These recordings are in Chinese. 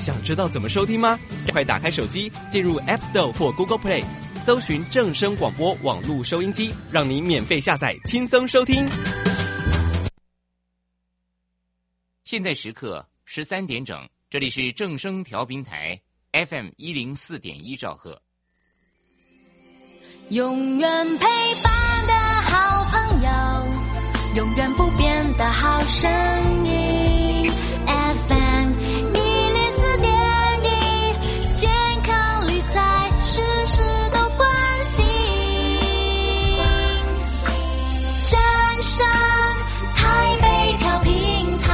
想知道怎么收听吗？快打开手机，进入 App Store 或 Google Play， 搜寻正声广播网络收音机，让你免费下载，轻松收听。 现在时刻13点整，这里是正声调频台 FM 104.1兆赫。 永远陪伴的好朋友，永远不变的好声音 FM 104.1，健康理财事事都关心，正声台北调频台。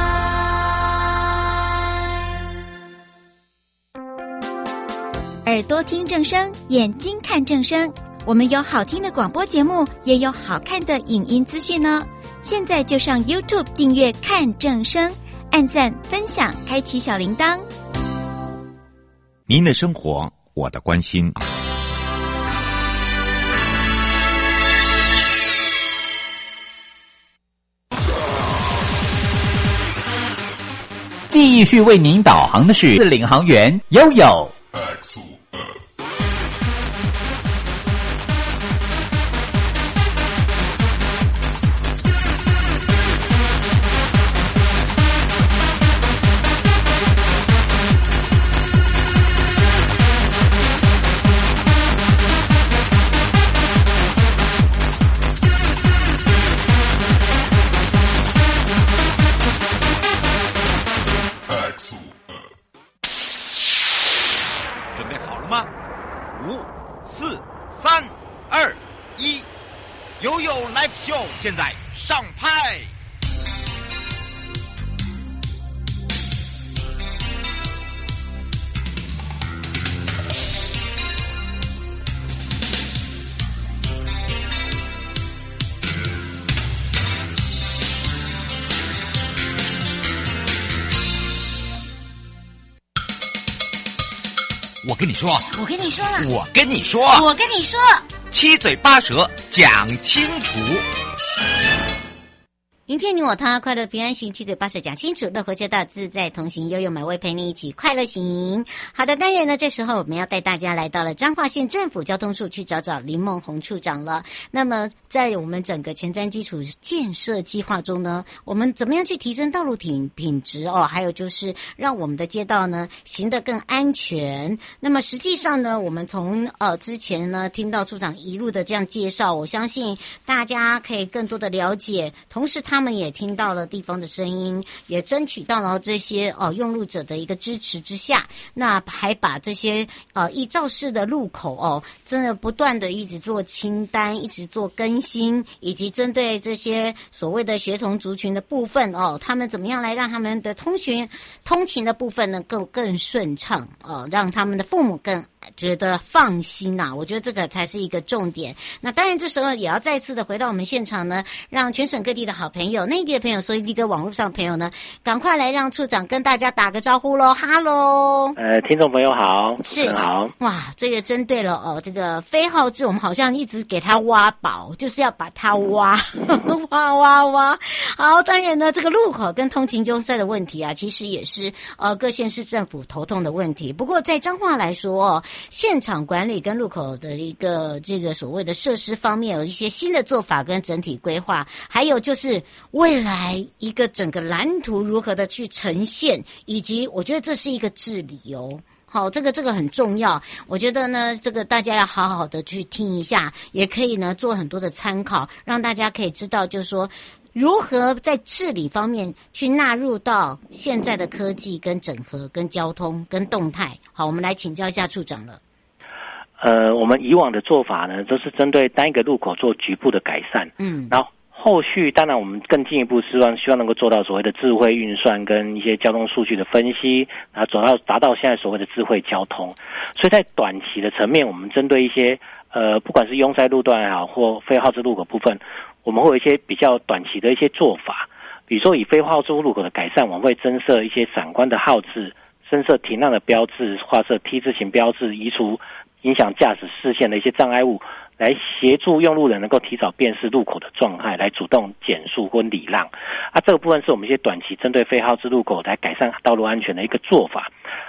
耳朵听正声，眼睛看正声。我们有好听的广播节目，也有好看的影音资讯呢。现在就上 YouTube 订阅看正声，按赞分享，开启小铃铛。 您的生活，我的关心。 继续为您导航的是领航员悠悠。 现在上拍。我跟你说， 我跟你说了， 我跟你说， 我跟你说， 七嘴八舌讲清楚。 迎接你我他，快乐平安行，七嘴八舌讲清楚，乐活街道自在同行，悠悠美味陪你一起快乐行。好的，当然呢，这时候我们要带大家来到了彰化县政府交通处去找找林梦红处长了。那么在我们整个前瞻基础建设计划中呢，我们怎么样去提升道路品质哦？还有就是让我们的街道呢行得更安全。那么实际上呢，我们从之前呢听到处长一路的这样介绍，我相信大家可以更多的了解，同时他们也听到了地方的声音，也争取到了这些用路者的一个支持之下，那还把这些依照式的路口真的不断的一直做清单，一直做更新，以及针对这些所谓的学童族群的部分他们怎么样来让他们的通勤的部分呢更顺畅让他们的父母更觉得放心我觉得这个才是一个重点。那当然这时候也要再次的回到我们现场呢，让全省各地的好朋友、内地的朋友、收音机跟网络上的朋友呢，赶快来让处长跟大家打个招呼咯。哈喽， 听众朋友好， 是好。 哇，这个针对了这个非号志，我们好像一直给他挖宝，就是要把它挖挖。好，当然呢，这个路口跟通勤纠塞的问题其实也是各县市政府头痛的问题。不过在彰化来说现场管理跟路口的一个这个所谓的设施方面有一些新的做法跟整体规划，还有就是未来一个整个蓝图如何的去呈现，以及我觉得这是一个治理好，这个很重要。我觉得呢，这个大家要好好的去听一下，也可以呢做很多的参考，让大家可以知道，就是说如何在治理方面去纳入到现在的科技跟整合、跟交通、跟动态。好，我们来请教一下处长了。 我们以往的做法呢，都是针对单一个路口做局部的改善，然后后续当然我们更进一步希望能够做到所谓的智慧运算跟一些交通数据的分析，然后达到现在所谓的智慧交通。所以在短期的层面，我们针对一些不管是拥塞路段也好或非号志路口部分，我们会有一些比较短期的一些做法。比如说以非号志路口的改善，我们会增设一些闪光的号志，增设停让的标志，画设 T 字形标志，移除影响驾驶视线的一些障碍物，来协助用路人能够提早辨识路口的状态，来主动减速或礼让。这个部分是我们一些短期针对非号志路口来改善道路安全的一个做法。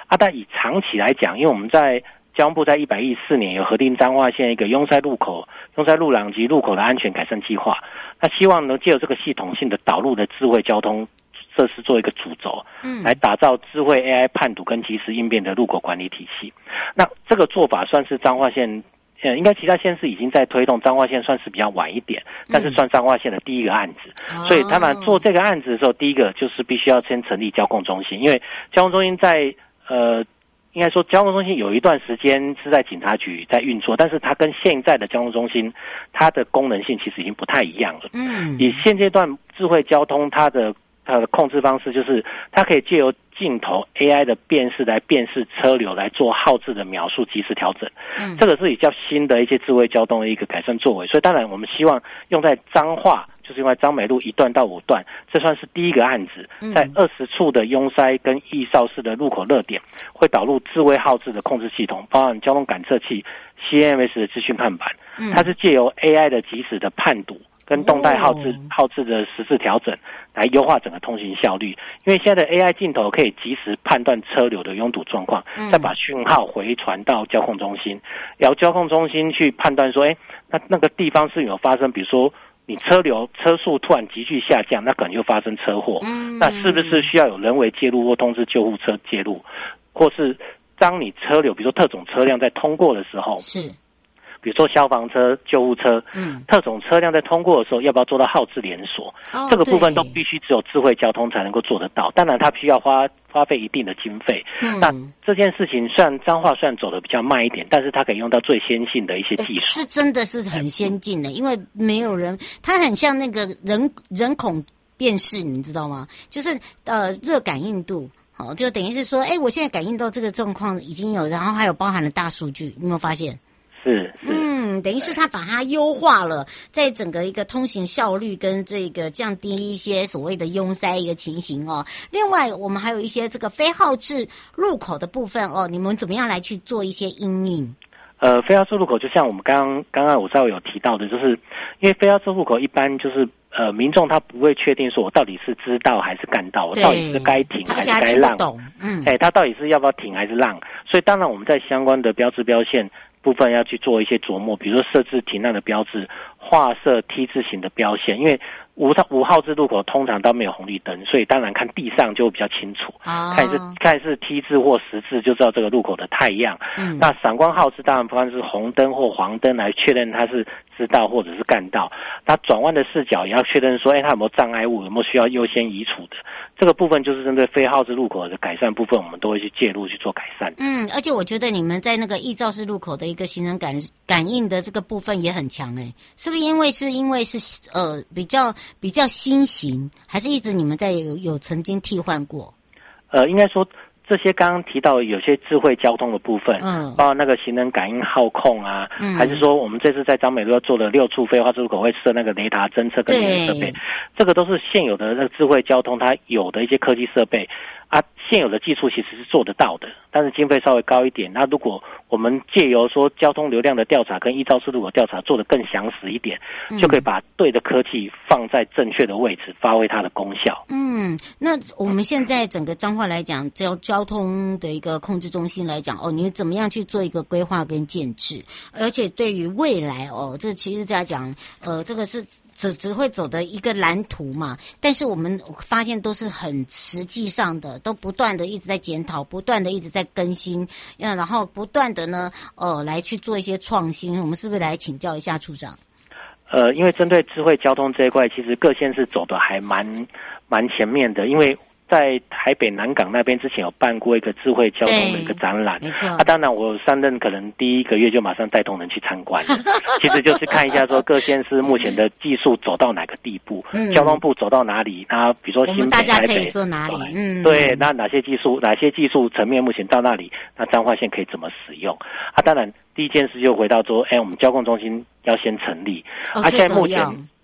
但以长期来讲，因为我们在交通部在114年有核定彰化县一个拥塞路廊及路口的安全改善计划，那希望能借由这个系统性的导入的智慧交通设施做一个主轴，来打造智慧 AI 判读跟即时应变的路口管理体系。那这个做法算是彰化县，应该其他县市已经在推动，彰化县算是比较晚一点，但是算彰化县的第一个案子。所以他们做这个案子的时候，第一个就是必须要先成立交控中心，因为交控中心在应该说交通中心有一段时间是在警察局在运作，但是它跟现在的交通中心它的功能性其实已经不太一样了。以现阶段智慧交通它的控制方式就是它可以借由镜头 AI 的辨识来辨识车流，来做号志的描述及时调整。这个是比较新的一些智慧交通的一个改善作为，所以当然我们希望用在彰化，就是用在彰美路1段到5段，这算是第一个案子，在20处的拥塞跟易肇事的路口热点会导入智慧号志的控制系统，包含交通感测器 CMS 的资讯判板，它是借由 AI 的即时的判读跟动态号志的实时调整，来优化整个通行效率。因为现在的 AI 镜头可以及时判断车流的拥堵状况，再把讯号回传到交控中心，然后交控中心去判断说，那个地方是有发生，比如说你车速突然急剧下降，那可能就发生车祸。那是不是需要有人为介入或通知救护车介入，或是当你车流，比如说特种车辆在通过的时候，是。比如说消防车、救护车，特种车辆在通过的时候，要不要做到号志连锁？这个部分都必须只有智慧交通才能够做得到。当然，它必须要花费一定的经费。那这件事情虽然彰化虽然走得比较慢一点，但是它可以用到最先进的一些技术。 是真的是很先进的，因为没有人，它很像那个人孔辨识，你知道吗？就是热感应度。好，就等于是说，我现在感应到这个状况已经有，然后还有包含了大数据，你有没有发现？ 是， 等于是它把它优化了，在整个一个通行效率跟这个降低一些所谓的拥塞一个情形哦。另外，我们还有一些这个非号志路口的部分哦，你们怎么样来去做一些因应？ 非号志路口就像我们刚刚我稍微有提到的，就是因为非号志路口一般就是民众他不会确定说我到底是知道还是干道，我到底是该停还是该让，他到底是要不要停还是让，所以当然我们在相关的标志标线部分要去做一些琢磨，比如说设置停让的标志，画设 T 字形的标线，因为无号志路口通常都没有红绿灯，所以当然看地上就会比较清楚，看是 T 字或10字就知道这个路口的态样。那闪光号志当然不管是红灯或黄灯来确认它是知道或者是干道。那转弯的视角也要确认说，它有没有障碍物，有没有需要优先移除的。这个部分就是针对非号志路口的改善部分，我们都会去介入去做改善。 而且我觉得你们在那个易肇事路口的一个行人感应的这个部分也很强是不是因为是比较新型，还是一直你们在有曾经替换过？ 应该说这些刚刚提到有些智慧交通的部分，包括那个行人感应号控啊，还是说我们这次在彰美路要做的6处非号志路口会设那个雷达侦测跟电子设备，这个都是现有的那个智慧交通它有的一些科技设备啊，现有的技术其实是做得到的，但是经费稍微高一点。那如果我们借由说交通流量的调查跟易肇事路口调查做得更详实一点，就可以把对的科技放在正确的位置，发挥它的功效。 那我们现在整个彰化来讲，交通的一个控制中心来讲你怎么样去做一个规划跟建制？而且对于未来这其实在讲这个是只会走的一个蓝图嘛，但是我们发现都是很实际上的，都不断的一直在检讨，不断的一直在更新，然后不断的呢来去做一些创新。我们是不是来请教一下处长？ 因为针对智慧交通这一块，其实各县市走的还蛮前面的，因为在台北南港那边之前有办过一个智慧交通的一个展览， 没错。 当然我上任可能第1个月就马上带同仁去参观了，其实就是看一下说各县市目前的技术走到哪个地步，交通部走到哪里，那比如说新北、台北，大家可以做哪里？ 对，那哪些技术层面目前到那里，那彰化县可以怎么使用？当然第一件事就回到说，我们交控中心要先成立，现在目前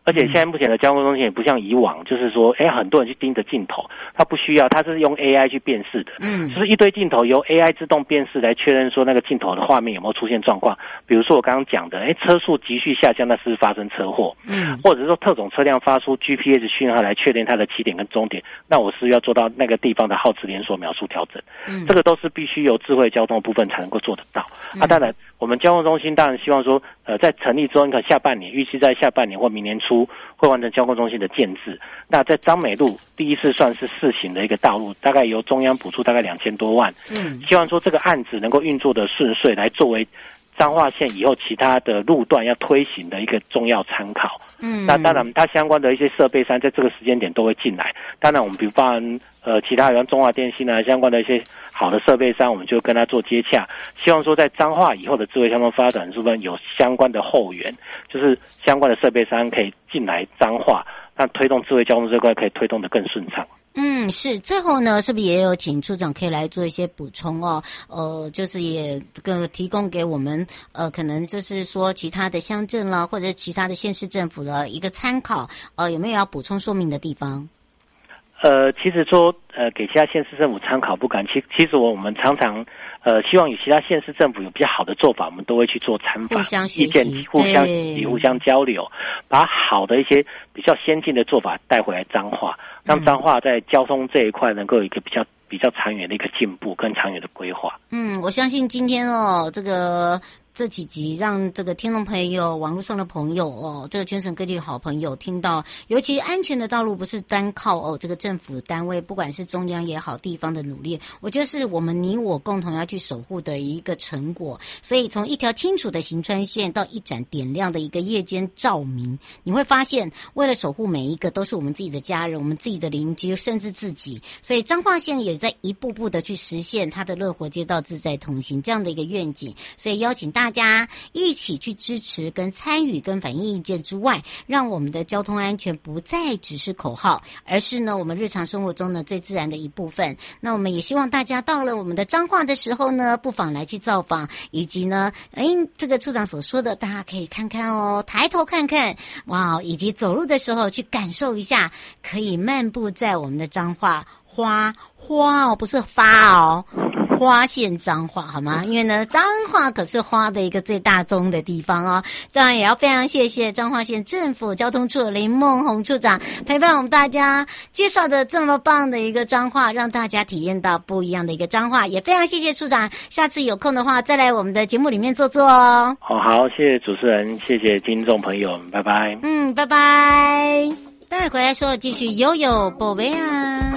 而且现在目前的交通中心也不像以往，就是说，很多人去盯着镜头，它不需要，它是用 AI 去辨识的，就是一堆镜头由 AI 自动辨识来确认说那个镜头的画面有没有出现状况。比如说我刚刚讲的，车速急剧下降，那是不是发生车祸？或者说特种车辆发出 GPS 讯号来确认它的起点跟终点，那我是要做到那个地方的号次连锁秒数调整。这个都是必须由智慧交通的部分才能够做得到。当然，我们交通中心当然希望说，在成立之后，可下半年预期在下半年或明年初会完成交通中心的建制。那在彰美路第一次算是试行的一个道路，大概由中央补助大概2000多万。希望说这个案子能够运作的顺遂，来作为彰化县以后其他的路段要推行的一个重要参考。那当然它相关的一些设备商在这个时间点都会进来。当然我们比如包含其他像中华电信啊相关的一些好的设备商，我们就跟他做接洽，希望说在彰化以后的智慧交通发展部分有相关的后援，就是相关的设备商可以进来彰化，那推动智慧交通这块可以推动得更顺畅。 是。最后呢，是不是也有请处长可以来做一些补充哦？就是也提供给我们可能就是说其他的乡镇啦，或者其他的县市政府的一个参考，有没有要补充说明的地方？ 其实说给其他县市政府参考不敢，其实我们常常希望有其他县市政府有比较好的做法，我们都会去做参访， 互相学习， 意见互相交流，把好的一些比较先进的做法带回来彰化，让彰化在交通这一块能够有一个比较长远的一个进步跟长远的规划。 我相信今天这几集让这个听众朋友、网络上的朋友这个全省各地的好朋友听到，尤其安全的道路不是单靠这个政府单位，不管是中央也好，地方的努力，我觉得是我们你我共同要去守护的一个成果。所以从一条清楚的行川线到一盏点亮的一个夜间照明，你会发现，为了守护每一个都是我们自己的家人、我们自己的邻居，甚至自己。所以彰化县也在一步步的去实现它的乐活街道自在同行这样的一个愿景。所以邀请大家一起去支持跟参与跟反映意见之外，让我们的交通安全不再只是口号，而是呢我们日常生活中呢最自然的一部分。那我们也希望大家到了我们的彰化的时候呢，不妨来去造访，以及呢这个处长所说的大家可以看看抬头看看，哇，以及走路的时候去感受一下，可以漫步在我们的彰化花不是发花县彰化，好吗？因为呢，彰化可是花的一个最大宗的地方哦。当然也要非常谢谢彰化县政府交通处林梦红处长陪伴我们大家介绍的这么棒的一个彰化，让大家体验到不一样的一个彰化。也非常谢谢处长，下次有空的话再来我们的节目里面坐哦。 好，谢谢主持人，谢谢听众朋友，拜拜。 拜拜。待会回来说继续悠悠宝贝啊。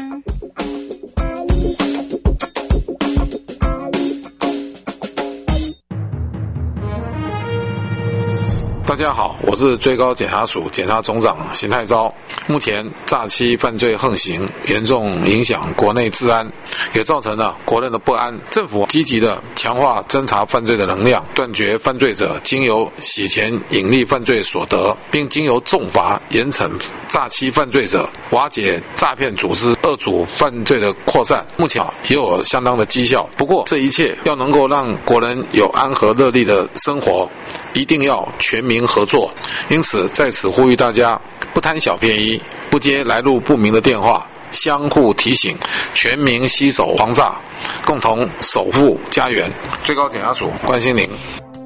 大家好，我是最高检察署检察总长邢太昭。目前诈欺犯罪横行，严重影响国内治安，也造成了国人的不安。政府积极的强化侦查犯罪的能量，断绝犯罪者经由洗钱隐匿犯罪所得，并经由重罚严惩诈欺犯罪者，瓦解诈骗组织恶阻犯罪的扩散。目前也有相当的绩效。不过这一切要能够让国人有安和乐利的生活，一定要全民合作。因此在此呼吁大家，不贪小便宜，不接来路不明的电话，相互提醒，全民携手防诈，共同守护家园。最高检察署关心您。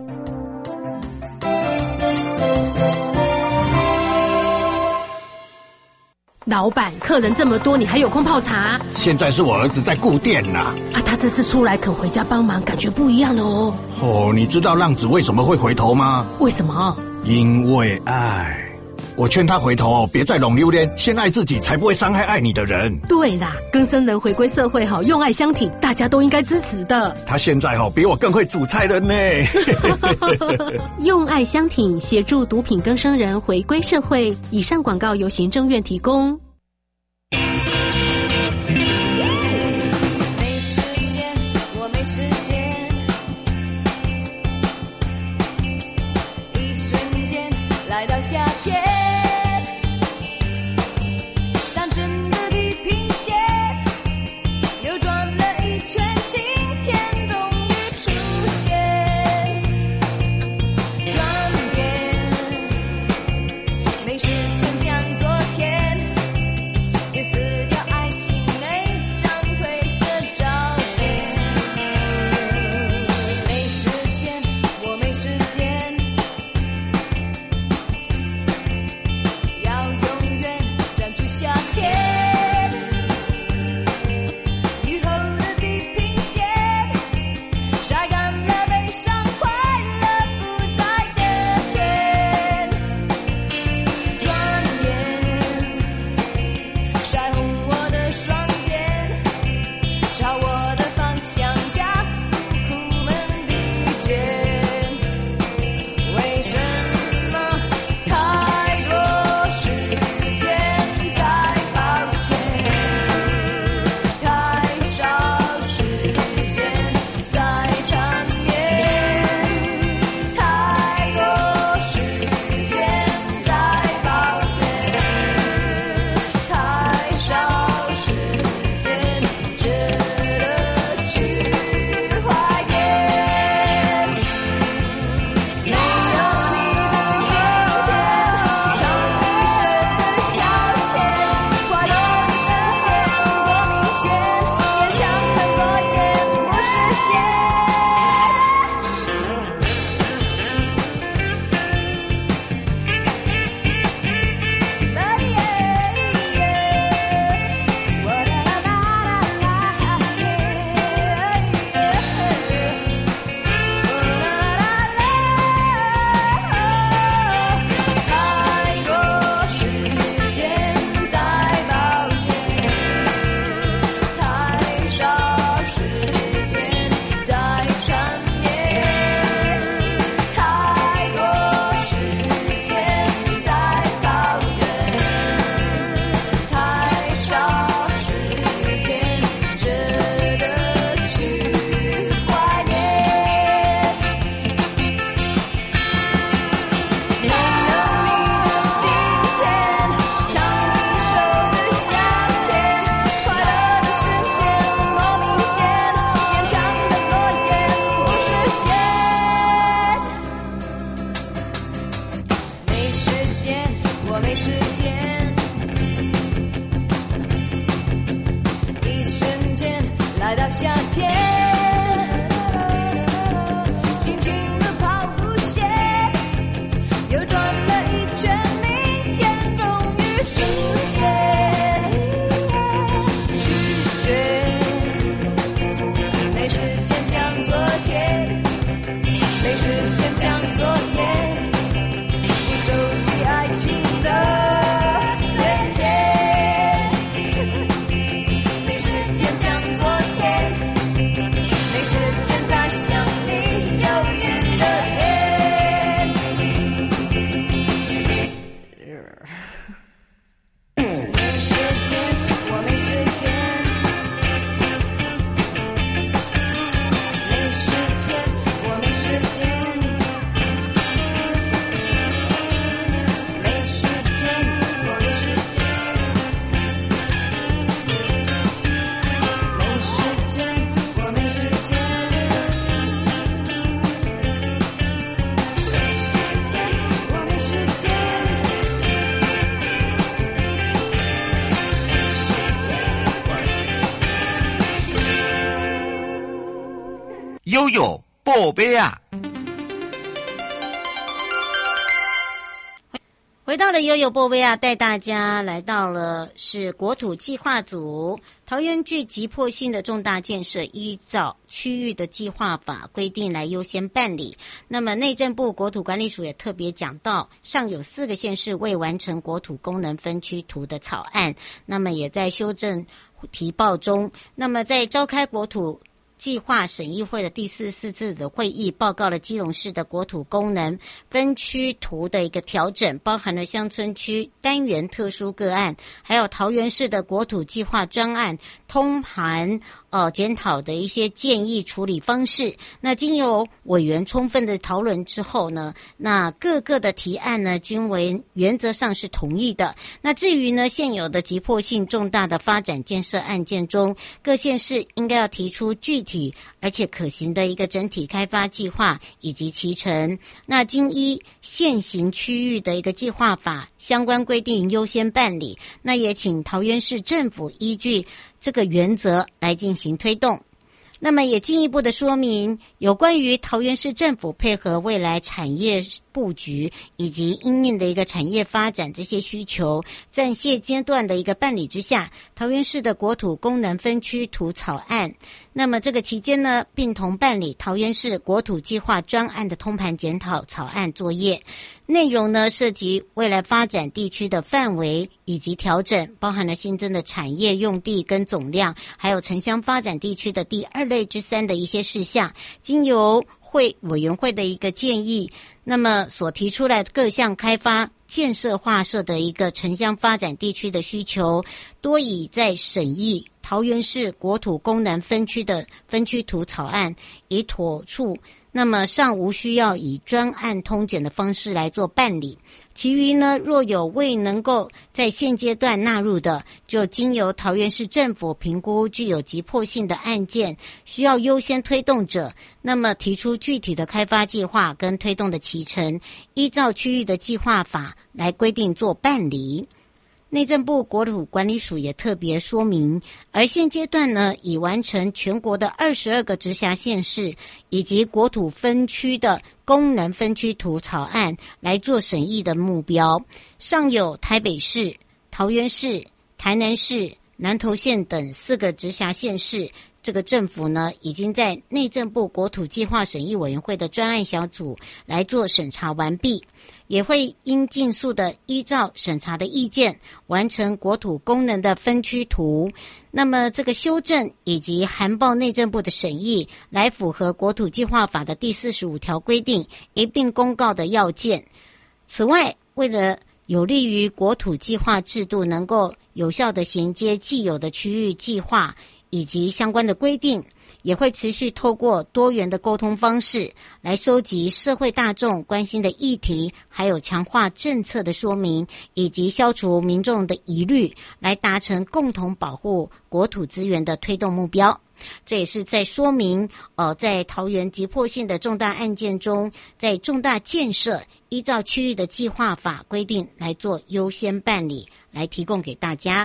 老板，客人这么多，你还有空泡茶？ 现在是我儿子在顾店呐。 他这次出来肯回家帮忙，感觉不一样了哦。 你知道浪子为什么会回头吗？ 为什么？ 因为爱。我劝他回头别再拢榴莲，先爱自己，才不会伤害爱你的人。 对啦，更生人回归社会用爱相挺，大家都应该支持的。 他现在比我更会煮菜了呢。 用爱相挺，协助毒品更生人回归社会。以上广告由行政院提供。 来到夏天，当真的地平线又转了一圈，晴天终于出现。转眼没时间悠悠宝贝啊！ 回到了悠悠波威啊，带大家来到了是国土计划组。桃园具急迫性的重大建设，依照区域的计划法规定来优先办理。那么内政部国土管理署也特别讲到，尚有4个县市未完成国土功能分区图的草案，那么也在修正提报中。那么在召开国土计划审议会的第44次的会议，报告了基隆市的国土功能分区图的一个调整，包含了乡村区单元特殊个案，还有桃园市的国土计划专案通盘检讨的一些建议处理方式。那经由委员充分的讨论之后呢，那各个的提案呢均为原则上是同意的。那至于呢现有的急迫性重大的发展建设案件中，各县市应该要提出具体而且可行的一个整体开发计划以及期程。那经依现行区域的一个计划法相关规定优先办理，那也请桃园市政府依据这个原则来进行推动。那么也进一步的说明，有关于桃园市政府配合未来产业布局以及因应的一个产业发展这些需求，在现阶段的一个办理之下，桃园市的国土功能分区图草案，那么这个期间呢，并同办理桃园市国土计划专案的通盘检讨草案作业。内容呢涉及未来发展地区的范围以及调整，包含了新增的产业用地跟总量，还有城乡发展地区的第2类之3的一些事项，经由委员会的一个建议，那么所提出来各项开发建设划设的一个城乡发展地区的需求，多以在审议桃园市国土功能分区的分区图草案以妥处，那么尚无需要以专案通检的方式来做办理。其余呢，若有未能够在现阶段纳入的，就经由桃园市政府评估具有急迫性的案件，需要优先推动者，那么提出具体的开发计划跟推动的期程，依照区域的计划法来规定做办理。 内政部国土管理署也特别说明，而现阶段呢，已完成全国的22个直辖县市以及国土分区的功能分区图草案来做审议的目标，尚有台北市、桃园市、台南市、南投县等4个直辖县市，这个政府呢，已经在内政部国土计划审议委员会的专案小组来做审查完毕，也会应尽速的依照审查的意见，完成国土功能的分区图。那么这个修正以及函报内政部的审议，来符合国土计划法的第45条规定，一并公告的要件。此外，为了有利于国土计划制度能够有效的衔接既有的区域计划以及相关的规定，也会持续透过多元的沟通方式来收集社会大众关心的议题，还有强化政策的说明，以及消除民众的疑虑，来达成共同保护国土资源的推动目标。这也是在说明在桃园急迫性的重大案件中，在重大建设依照区域的计划法规定来做优先办理，来提供给大家。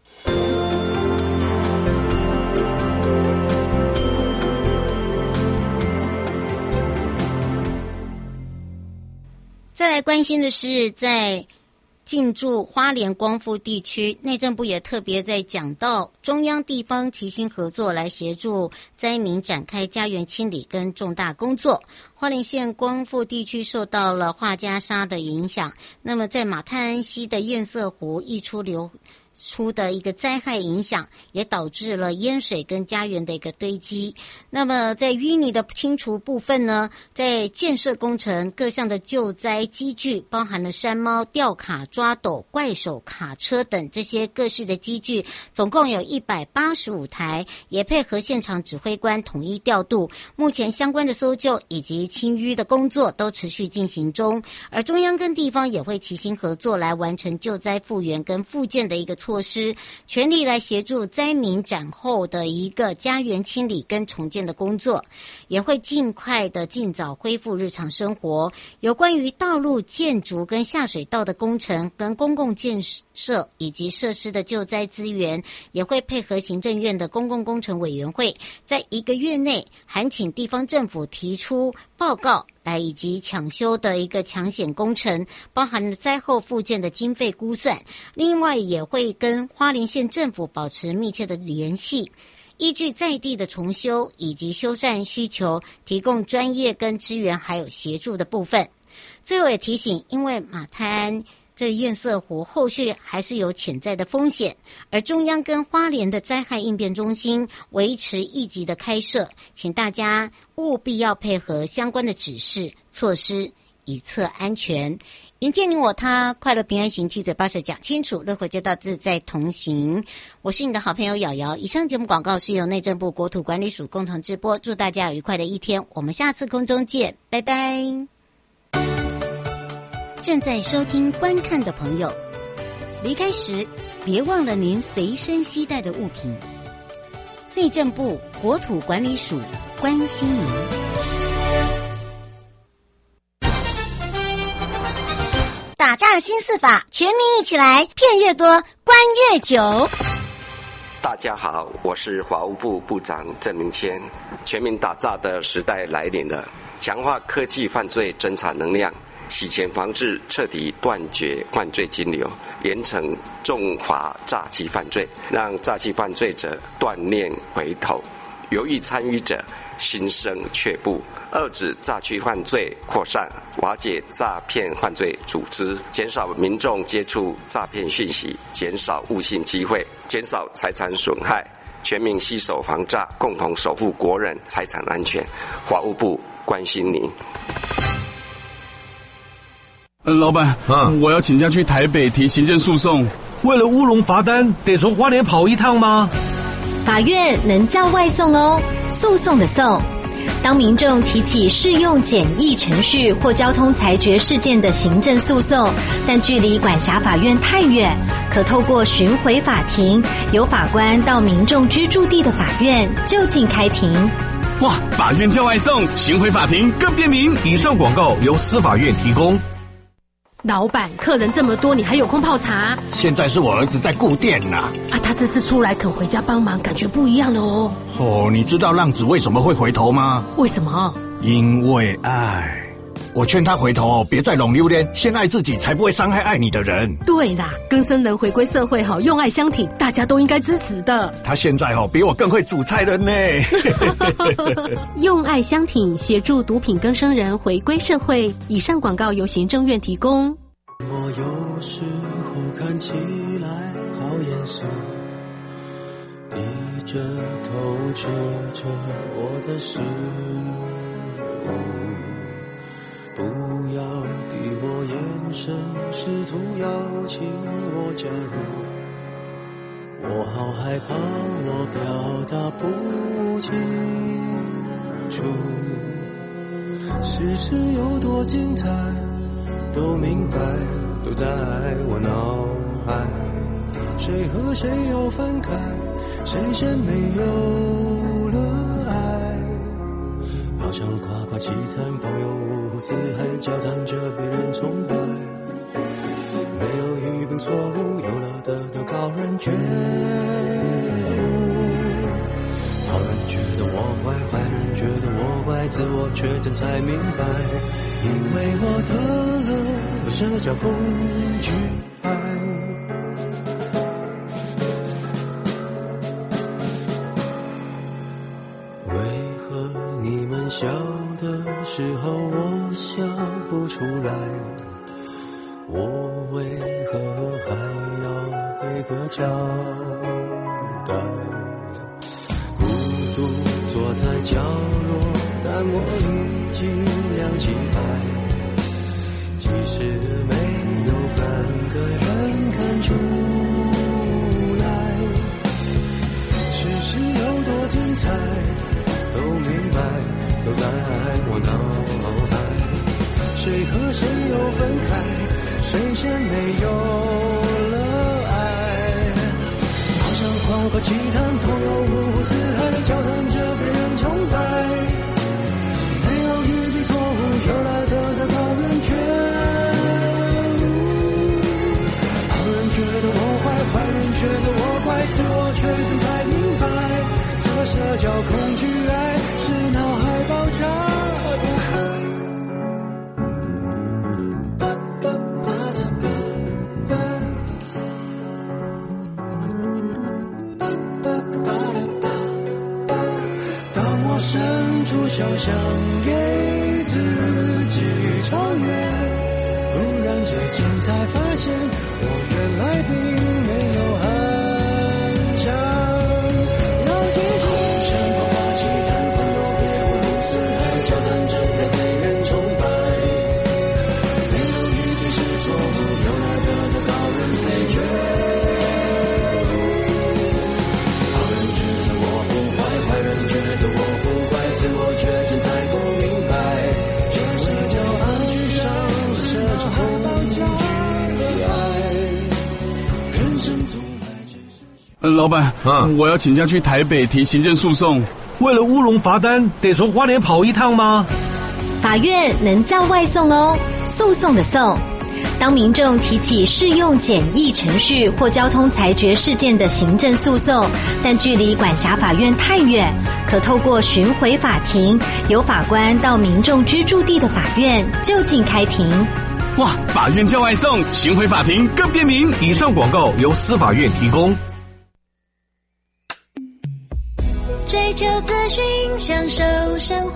再来关心的是，在进驻花莲光复地区，内政部也特别在讲到中央地方齐心合作，来协助灾民展开家园清理跟重大工作。花莲县光复地区受到了画家沙的影响，那么在马太安溪的堰塞湖溢出流出的一个灾害影响，也导致了淹水跟家园的一个堆积。那么在淤泥的清除部分呢，在建设工程各项的救灾机具，包含了山猫、吊卡、抓斗、怪手、卡车等这些各式的机具，总共有185台，也配合现场指挥官统一调度。目前相关的搜救以及清淤的工作都持续进行中，而中央跟地方也会齐心合作来完成救灾复原跟复建的一个措施，全力来协助灾民战后的一个家园清理跟重建的工作，也会尽快的尽早恢复日常生活。有关于道路建筑跟下水道的工程跟公共建设以及设施的救灾资源，也会配合行政院的公共工程委员会，在1个月内函请地方政府提出报告来，以及抢修的一个抢险工程，包含了灾后复建的经费估算。另外也会跟花莲县政府保持密切的联系，依据在地的重修以及修缮需求，提供专业跟支援还有协助的部分。最后也提醒，因为马太安这堰塞湖后续还是有潜在的风险，而中央跟花莲的灾害应变中心维持1级的开设，请大家务必要配合相关的指示措施，以策安全。迎接你我他，快乐平安行，七嘴八舌讲清楚，乐活街道自在同行。我是你的好朋友瑶瑶。以上节目广告是由内政部国土管理署共同直播，祝大家有愉快的一天，我们下次空中见，拜拜。正在收听观看的朋友，离开时别忘了您随身携带的物品。内政部国土管理署关心您。打诈新4法，全民一起来，骗越多，关越久。 大家好，我是法务部部长郑明谦。全民打诈的时代来临了，强化科技犯罪侦查能量，洗钱防治，彻底断绝犯罪金流，严惩重罚诈欺犯罪，让诈欺犯罪者断念回头，犹豫参与者心生却步，遏止诈欺犯罪扩散，瓦解诈骗犯罪组织，减少民众接触诈骗讯息，减少误信机会，减少财产损害，全民携手防诈，共同守护国人财产安全。法务部关心您。 老板，我要请假去台北提行政诉讼。 为了乌龙罚单，得从花莲跑一趟吗？ 法院能叫外送哦，诉讼的讼。当民众提起适用简易程序或交通裁决事件的行政诉讼，但距离管辖法院太远，可透过巡回法庭，由法官到民众居住地的法院就近开庭。 哇，法院叫外送，巡回法庭更便民。 以上广告由司法院提供。 老板，客人这么多，你还有空泡茶？ 现在是我儿子在顾店呐。 他这次出来肯回家帮忙，感觉不一样了哦。 哦，你知道浪子为什么会回头吗？ 为什么？ 因为爱。我劝他回头别再弄榴莲，先爱自己，才不会伤害爱你的人。 对啦，更生人回归社会用爱相挺，大家都应该支持的。 他现在比我更会煮菜了呢。 用爱相挺，协助毒品更生人回归社会。以上广告由行政院提供。 我有时候看起来好严肃，低着头吃着我的食物，不要敌我眼神，试图邀请我加入。我好害怕我表达不清楚，事实有多精彩都明白，都在我脑海。谁和谁又分开，谁先没有了爱，好像夸夸其谈，朋友五湖四海，交谈着别人崇拜。没有一并错误，有了得到高人觉悟。好人觉得我坏，坏人觉得我怪，自我确诊才明白，因为我得了社交恐惧癌。为何你们笑的时候我笑不出来？我为何还要给个交代？孤独坐在角落，但我已经亮起牌，即使没有半个人看出来，事实有多精彩都明白，都在我脑海。谁和谁又分开，谁先没有了爱，好像跨过奇谈，朋友五湖四海，交谈着别人崇拜。没有一笔错误，有了得到高人觉悟。好人觉得我坏，坏人觉得我怪，自我确诊才明白，这社交恐惧癌是脑海爆炸的海。想象给自己超越，忽然之间才发现我原来并没有很想要记住。像跨跨奇谈，朋友别五湖四海，交谈着被人崇拜。没有一定是错误，有了得到高人非觉悟。好人觉得我不坏，坏人觉得我不怪，自我确诊才不明白，这社交爱上了社交恐惧癌。人生总爱只是老板，我要请假去台北提行政诉讼。 为了乌龙罚单，得从花莲跑一趟吗？ 法院能叫外送哦，诉讼的讼。当民众提起适用简易程序或交通裁决事件的行政诉讼，但距离管辖法院太远，可透过巡回法庭，由法官到民众居住地的法院就近开庭。 哇，法院叫外送，巡回法庭更便民。 以上广告由司法院提供。 追求资讯，享受生活。